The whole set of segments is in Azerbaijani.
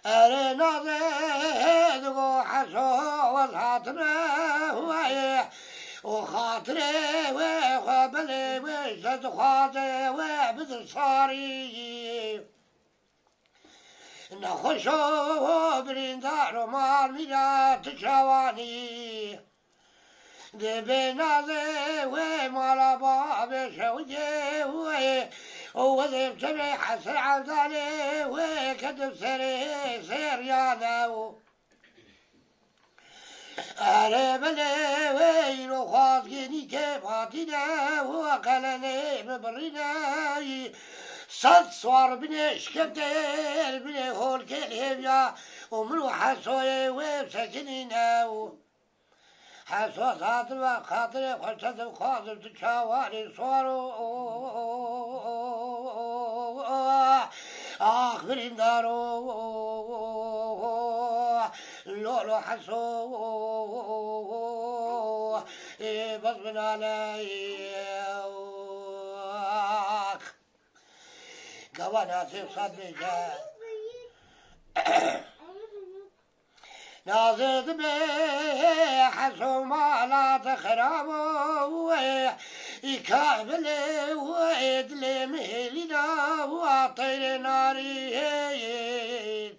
أرناذ وحشو والهاتره وخاطره وقبله وشد خاطره وبدصاري نخشو برندار ومال ميرات شواني دبناذ ومالا باب شوجه وذيب جميع حسر عالدالي وكدب سري سريانه أربلي وين وخاطيني كيفاتنا وقلني ببرنا صد صور بني شكبتير بني هول كليبيا ومنو حسوي وبسكنينا حسو خاطر وخاطر خشد وخاطر تشاواري صورو آخرين دارو لولو حسو بصبن عليك قوانا صد بجاه نازد بي حسو ما لا تخربو يكابلي ويدلي مهلنا وطير ناري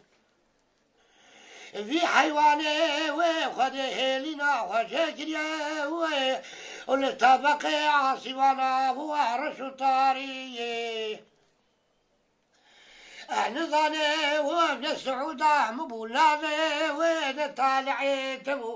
في حيواني وخده لنا وشكريا ولتبقي عاصفنا وارش طاري نظاني وابن السعودة مبولادي وين طالعي تبو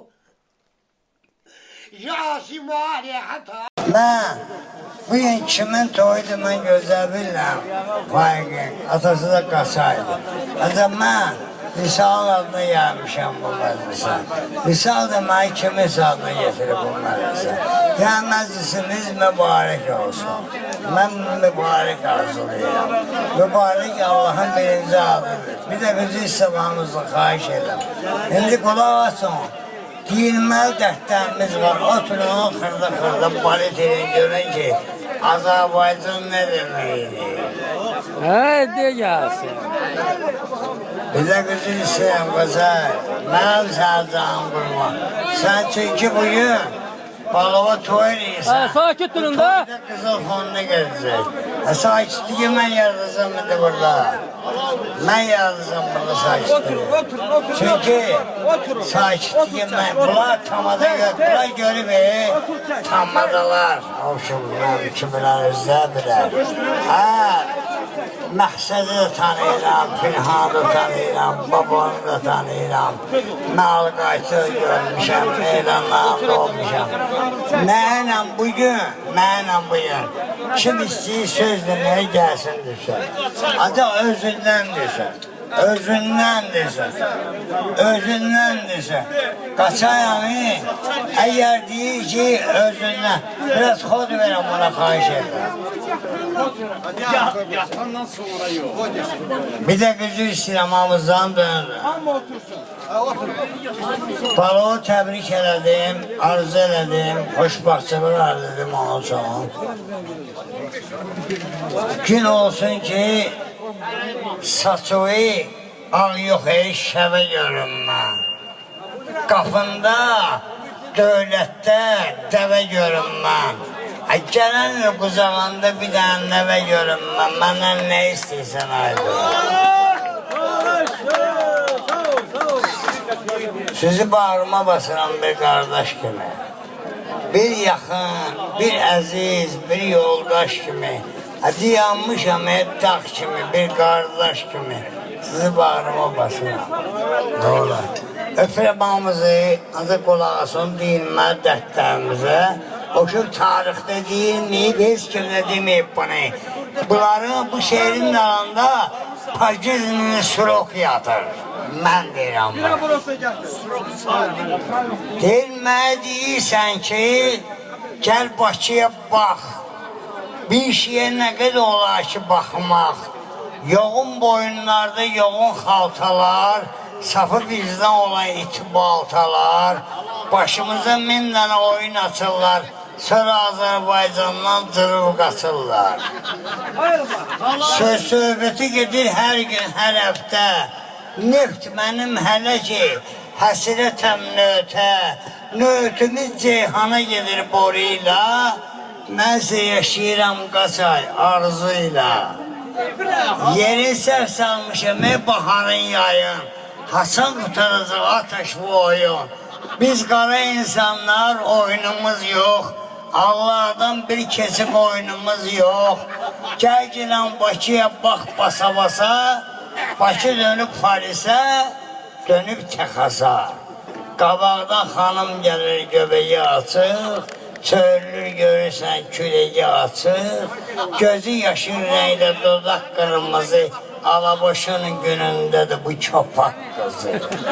جاسي مالي حتى ما bugün kimin toydu mən gözə bilirəm faiqi, atası da qaçaydı. Ancaq mən Risal adına gəlmişəm bu məclisə. Risal deməyi kimin adına getirib bu məclisə. Yəni məclisimiz mübarək olsun. Mən mübarək arzulayıram. Mübarək Allahın birinci adıdır. Bir də bizi istemamızı xahiş edirəm. İndi qulaq açın. Deyilməli dərdlərimiz var. Oturun xırda baliterin görün ki Azərbaycan nə deməkdir? De gəlsin. Bizə qızıl istəyəm qızar. Mənim sərcanım qurma. Sən çünki bugün balova toy eləyirsən. Sakit durun da. Toyda qızıl fonuna gələcək. Sakitliyi mən yaradacam indi burada. Mən yaradacam burada sakitliyi. Çünki sakitliyi mən. Bunlar tamada bunlar görüb tamadalar. Ovşumlar, kimlər özlə bilər. Məqsədi də tanıyıram, Pinhanı da tanıyıram, babanı da tanıyıram. Məal qaytı görmüşəm, meydanlarında olmuşam. Mənlə bugün, kim istəyir söz deməyə gəlsin düşər. Ancaq özündən düşər. Özündən desə, qaçayanı əgər deyir ki, özündən, biraz xod verəm buna xahiş edirəm. Bir də gücü istəyirəm, hamızdan dönürəm. Baloğu təbrik elədim, arzu elədim, xoşbaxtçılıq elədim onun üçün. Gün olsun ki, saçığı ağ yox şəvə görünmə. Qapında, dövlətdə dəvə görünmə. Gələn qucağında bir dənə nəvə görünmə. Məndən nə istəyirsən aydı? Sizi bağrıma basıram bir qardaş kimi. Bir yaxın, bir əziz, bir yoldaş kimi. Dayanmışam dağ kimi, bir qardaş kimi. Sizi bağrıma basıram. Nə olar? Öpürəmamızı, ancaq qulaq asın, deyilməli dərdlərimizə. O ki, tarixdə deyilməyib, heç kimdə deməyib bunu. Bunları bu şehrin dalında Pagizmini surok yatır. Mən deyirəm bunu. Deyilməli deyirsən ki, gəl Bakıya bax. Bir şeyə nə qədər olar ki, baxmaq. Yoğun boyunlarda yoğun xaltalar, safı bizdən olan iti baltalar, başımıza min dənə oyun açırlar, sonra Azərbaycandan cırıb qaçırlar. Söz söhbəti gedir hər gün, hər həftə. neft mənim hələ ki, həsrətəm nötə, nötümüz ceyhana gedir boruyla, mənsə yaşayıram qaçay arzuyla. Yeri səhv salmışım, baharın yayın, hasan qutaracaq ateş bu oyun. Biz qara insanlar oyunumuz yox, Allah'dan bir kesip oyunumuz yok. Gel gelen Bakı'ya bak basa basa, Bakı dönüp Paris'e, dönüp Texas'a. Qabaqda xanım gelir göbeği açıq, çöllür görürsən küreği açıq, gözü yaşıl renkli dudak kırmızı, alaboşunun günündedir bu çopak kızı.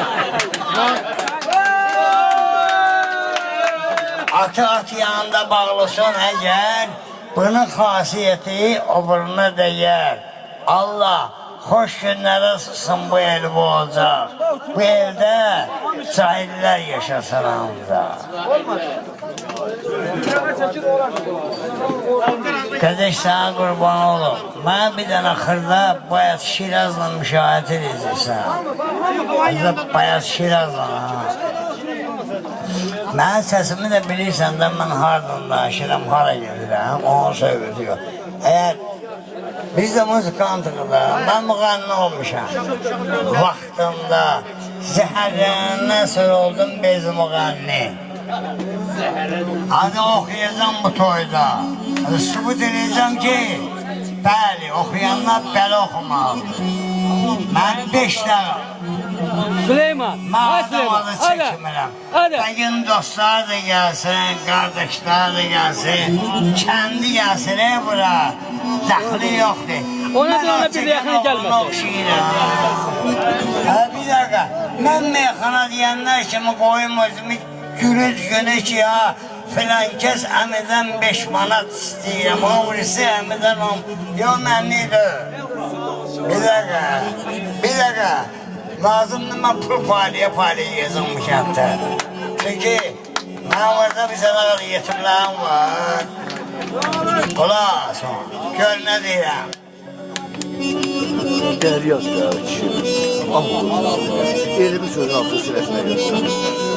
Atı yanında bağlısın eğer, bunun xasiyyəti öbürünə dəyər. Allah hoş günlərə sussun bu el bu olacaq. Bu evdə cahillər yaşasın ancaq. Qardaş sana qurban olum. Mənə bir dənə xırda Bayat Şirazla müşahət edəcəksən. Bayat Şirazla. Mənim səsimi də bilirsən də mən hardan danışıram, hara gedirəm, onun söhbəti yox. Əgər biz də muzikantıq da, mən müğənni olmuşam. Vaxtında zəhərlərindən sonra oldum biz müğənni. Adı oxuyacam bu toyda. Sübut edəcəm ki, bəli, oxuyanlar belə oxumalıdır. Mən 5 dəqiq. Süleyman, Mağazam adı çəkmirəm. Bəgin dostlar da gəlsin, qardaşlar da gəlsin, kəndi gəlsin bura, dəxli yoxdur. Ona da ona bir yaxına gəlməsin. Bir dəqiqə, mən meyxana deyənlər kimi qoyum özümü gürüz günü ki, filan kəs əmidən 5 manat istəyirəm, o birisi əmidən 10, yox mənlidir. Bir dəqiqə. Lazımdır mən pul paliyə yazılmışam da. Çünki mən orada bir sənə qədər yetimlərim var. Ola son, gör nə deyirəm. Dəryaz da kişi, amma elimi sözü altı sürəsinə göstərir.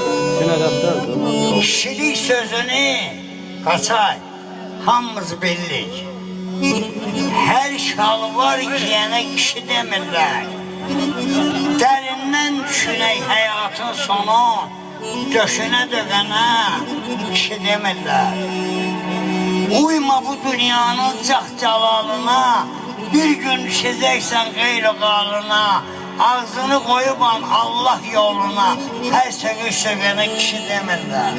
Kişilik sözünü qaçay, hamımız bildik. Hər şalvar giyənə kişi demirlər. Dərindən düşünək həyatın sonu, döşünə döqənə kişi demirlər. Uyma bu dünyanın cəxcalalına, bir gün düşəcəksən qeyri qalına, ağzını qoyuban Allah yoluna, hər sögü-sögənə kişi demirlər.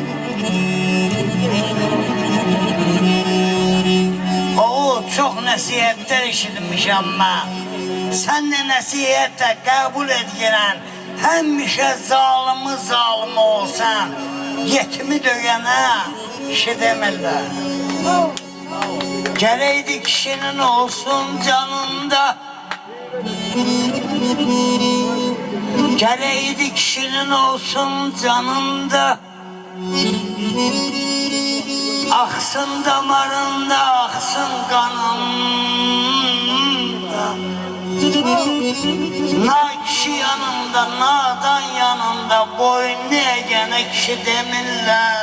Oğul, çox nəsiyyətlər işitmişəm mən. Sən də nəsiyyətlə qəbul edilən, həmişə zalımı olsan, yetimi döyənə kişi demirlər. Gərəkdi kişinin olsun canında, gərəkdi kişinin olsun canında, axsın damarında, axsın qanında. Na kişi yanında, nadan yanında, boyun eğene kişi demirlər.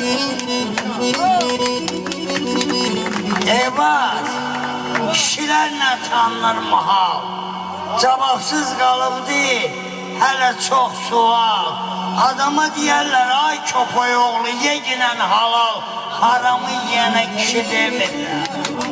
Eyvaz, kişilərlə tanınır mahal, cavabsız qalıbdı, hələ çox sual. Adama deyərlər, ay köpək oğlu, yeginən halal, haramı yiyənə kişi demirlər.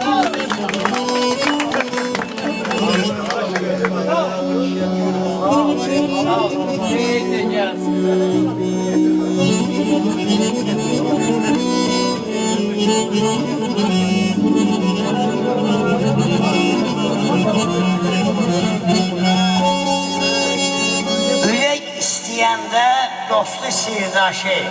Ürək istəyəndə dostu sirdaşı,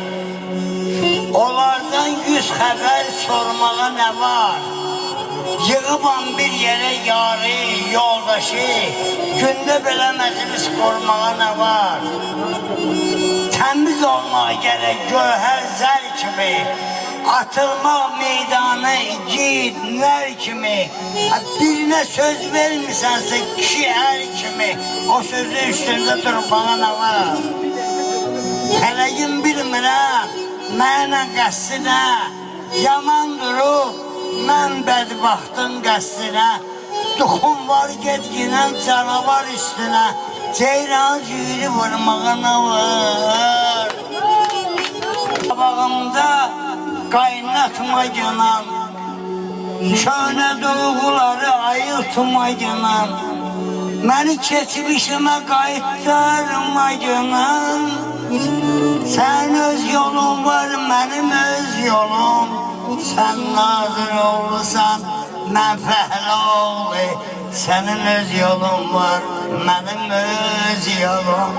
onlardan 100 xəbər sormağa nə var? Yığıban bir yerə yarı, yoldaşı, gündə belə məclis qurmağa nə var? Təmiz olmağa gərək gövhər zər kimi, atılmaq meydana yiğitlər kimi. Birine söz vermirsənsə kişi ər kimi, o sözün üstündə durmağa nə var? Fələyin bilmirəm, mənə qəssinə, yaman durub, mən bədbaxtın qəssinə. Duxum var gedginən canavar üstünə, ceyran cüyürü vurmağa nə var? Qabağımda qaynatma günan, köhnə duyğuları ayıltma günan, məni keçmişimə qayıtdırma günan. Sən öz yolun var, mənim öz yolum, sən nazır oğlusan, mən fəhlə oğlu. Sənin öz yolun var, mənim öz yolum.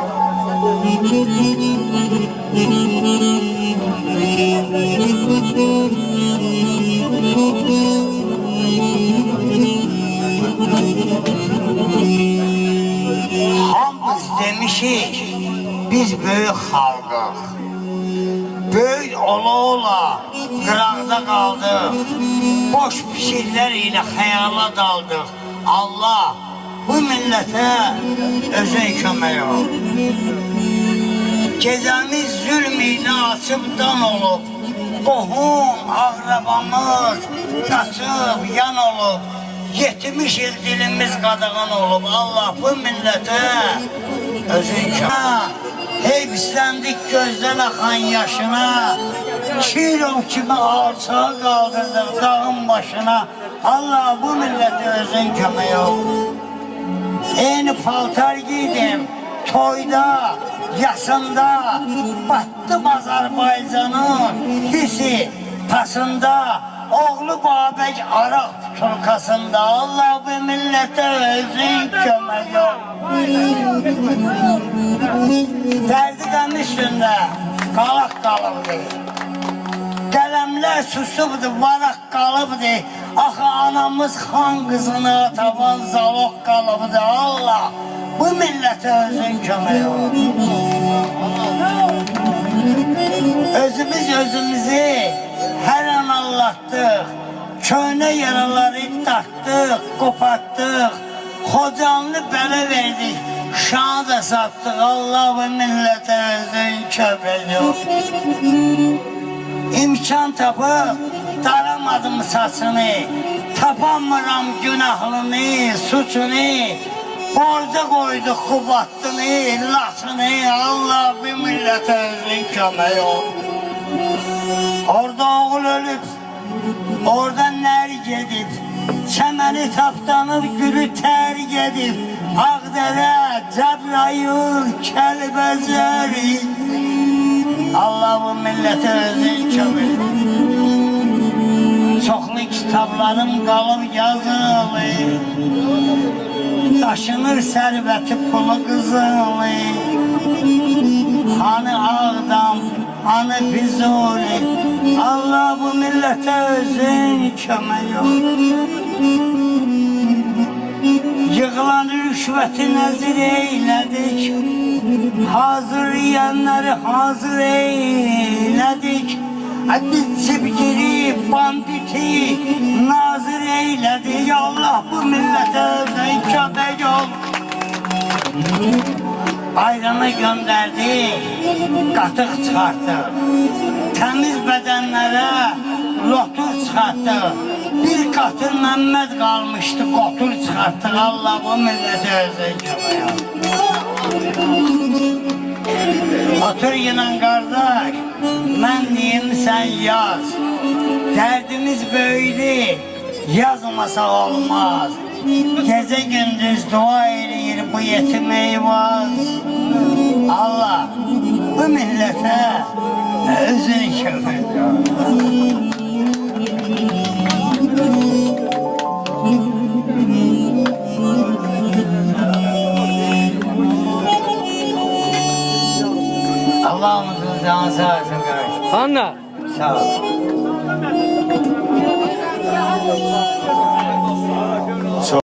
Hamımız demişik, biz böyük xalqıq. Böyük ola-ola qıraqda qaldıq. Boş fikirlər ilə xəyala daldıq. Allah bu millətə özün kömək ol. Gecəmiz zülm ilə açıb dan olub. Qohum, ağrabamız qaçıb yan olub. 70 il dilimiz qadağan olub. Allah bu millətə özün kömək. Heybisləndik gözdən axan yaşına, Kirov kimi alçağa qaldırdıq dağın başına. Allah bu millətə özün kömək ol. Eyni paltar giydim, toyda, yasında, battım Azərbaycanın hissi pasında. Oğlu Babək araq tulkasında, Allah bu millətə özün kömək ol. Dərdi qəm üstündə qalaq qalıbdı, qələmlər susubdu, varaq qalıbdı. Axı anamız xan qızına taban zaloq qalıbdı. Allah bu millətə özün kömək ol. Özümüz özümüzü hər an allatdıq, köhnə yaraları taxdıq, qopartdıq, Xocanlı bələ verdik, şanı da satdıq. Allah bu millətə özün kömək ol. İmkan tapıb daramadım saçını, tapamıram günahlını, suçunu. Borca qoyduq Qubatlını, Laçını. Allah bu millətə özün kömək ol. Orada oğul ölüb, orada nər gedib, çəməni tapdanıb, gülü tər gedib. Ağdərə, Cəbrayıl, Kəlbəzəri. Allah bu millətə özün kömək ol. Çoxlu kitablarım qalıb yazılı, daşınır sərvəti pulu qızılı. Hani Ağdam, hani Füzuli, Allah bu millətə özün kömək ol. Yığılan rüşvəti nəzir eylədik, hazır yiyənləri hazır eylədik. Cibgiri, banditi nazır eylədik. Allah bu millətə özün kömək ol. Bayrama göndərdik, qatıq çıxartdıq. Təmiz bədənlərə lotur çıxartdıq. Bir qatır Məmməd qalmışdı, qotur çıxartdıq. Allah bu millətə özün kömək ol. Otur yine qardaş, mən deyim sən yaz. Dərdimiz böyüdü, yazmasa olmaz. Gecə gündüz dua eləyir bu yetim eyvaz. Allah bu millətə özün kömək ol. Allah'ımızın canı sağ olsun kardeşim. Anna. Sağ ol.